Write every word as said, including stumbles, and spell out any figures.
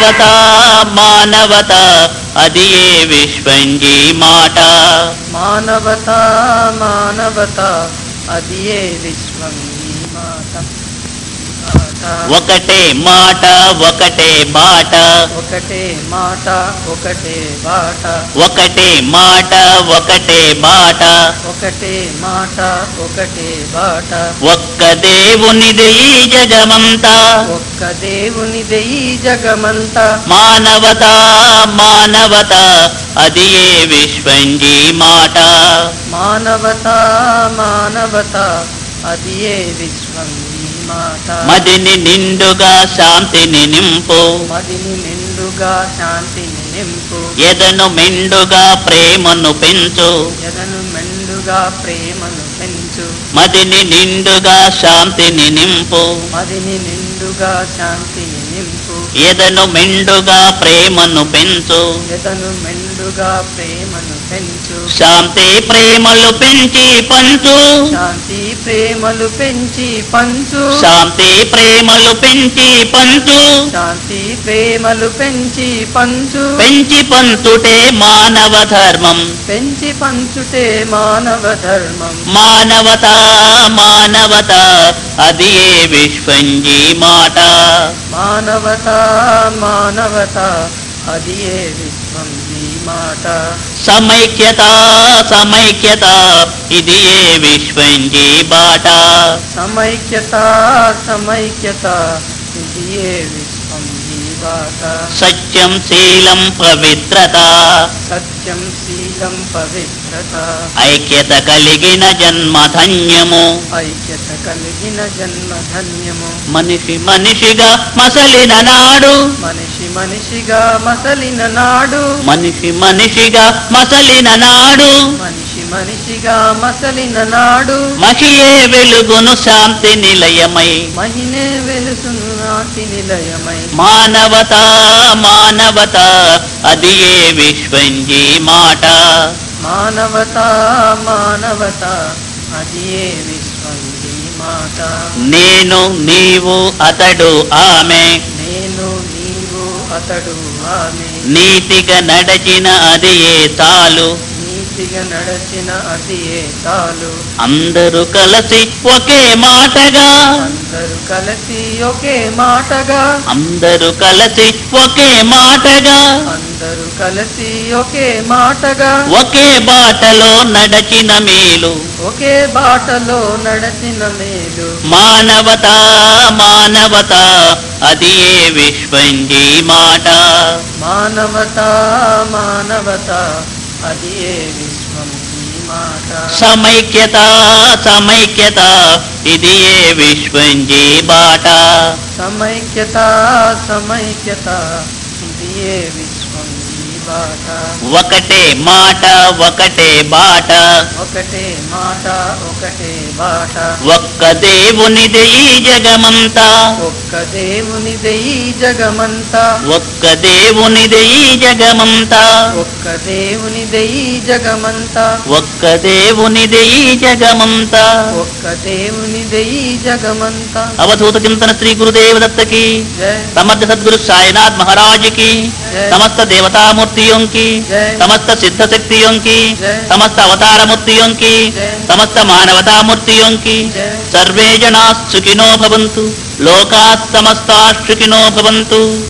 మానవతా మానవతా అది ఏ విశ్వంజీ మాట. మానవతా మానవతా అది ఏ విశ్వంజీ మాట. ఒకటే మాట ఒకటే బాట, ఒకటే మాట ఒకటే బాట, ఒకటే మాట ఒకటే బాట, ఒకటే మాట ఒకటే బాట. ఒక్క దేవునిదే ఈ జగమంతా, ఒక్క దేవునిదే ఈ జగమంతా. మానవతా మానవతా అది ఏ విశ్వంజీ మాట. మానవతా మానవతా అది ఏ విశ్వంజీ మాట. మదిని నిండుగా శాంతిని నింపు, మదిని నిండుగా శాంతిని నింపు, ఎదను మెండుగా ప్రేమను పెంచు, ఎదను మెండుగా ప్రేమను పెంచు. మదిని నిండుగా శాంతిని నింపు, మదిని నిండుగా శాంతిని నింపు, ఎదను మెండుగా ప్రేమను పెంచు. ఎదను మెండుగా ప్రేమను పెంచు. శాంతి ప్రేమలు పెంచి పంచు, శాంతి ప్రేమలు పెంచి పంచు, శాంతి ప్రేమలు పెంచి పంచు, శాంతి ప్రేమలు పెంచి పంచు. పెంచి పంచుటే మానవ ధర్మం, పెంచి పంచుటే మానవ ధర్మం. మానవతా మానవతా అది ఏ విశ్వంజీ మాట. మానవతా మానవతా అది ఏ విశ్వంజీ మాట. సమైక్యత సమైక్యత ఇది ఏ విశ్వంజీ బాట. సమైక్యత సమైక్యత ఇది ఏ విశ్వంజీ బాట. సత్యం శీలం పవిత్రత, సత్యం శీలం పవిత్రత, ఐక్యత కలిగిన జన్మ ధన్యము. ఐక్యత కలిగిన జన్మ ధన్యము. మనిషి మనిషిగా మసలిన నాడు, మనిషి మనిషిగా మసలిన నాడు, మనిషి మనిషిగా మసలిన నాడు, మనిషి మనిషిగా మసలిన నాడు. మహియే వెలుగును శాంతి నిలయమై, మహినే వెలుసును నాటి నిలయమై. మానవతా మానవతా అది ఏ విశ్వంజీ మాట. మానవతా మానవతా అది ఏ విశ్వంజీ మాట. నేను నీవు అతడు ఆమె, నేను నీవు అతడు ఆమె, నీతిగా నడచిన అది ఏ చాలు. నీతిగా నడచిన అది ఏ చాలు. అందరూ కలిసి ఒకే మాటగా, అందరూ కలిసి ఒకే మాటగా, అందరూ కలిసి ఒకే మాటగా, అందరూ కలిసి ఒకే మాటగా, ఒకే బాటలో నడచిన మేలు. ఒకే బాటలో నడచిన మేలు. మానవతా మానవతా అది ఏ విశ్వంజీ మాట. మానవతా మానవతా అది ఏ విశ్వంజీ మాట. సమైక్యత సమైక్యత ఇది ఏ విశ్వంజీ బాట. సమైక్యత సమైక్యత ఇది ఏ విశ్వంజీ బాట. ఒకటే మాట ఒకటే బాట, ఒకటే మాట ఒకటే బాట, ఒక్క దేవునిదే ఈ జగమంతా, ఒక్క దేవునిదే ఈ జగమంతా, ఒక్క దేవునిదే ఈ జగమంతా, ఒక్క దేవునిదే ఈ జగమంతా, ఒక్క దేవునిదే ఈ జగమంతా. ఒక్క దేవునిదే ఈ జగమంతా. అవధూత చింతన శ్రీ గురుదేव दत्त की, జై समर्थ सदगुरु साईनाथ महाराज की, जय। समस्त देवतामूर्तियों की, जय। समस्त सिद्ध शक्तियों की, जय। समस्त अवतार मूर्तियों की, जय। समस्त मानवता मूर्तियों की, जय। सर्वे जना सुखिनो भवन्तु, लोकाः समस्ताः सुखिनो भवन्तु।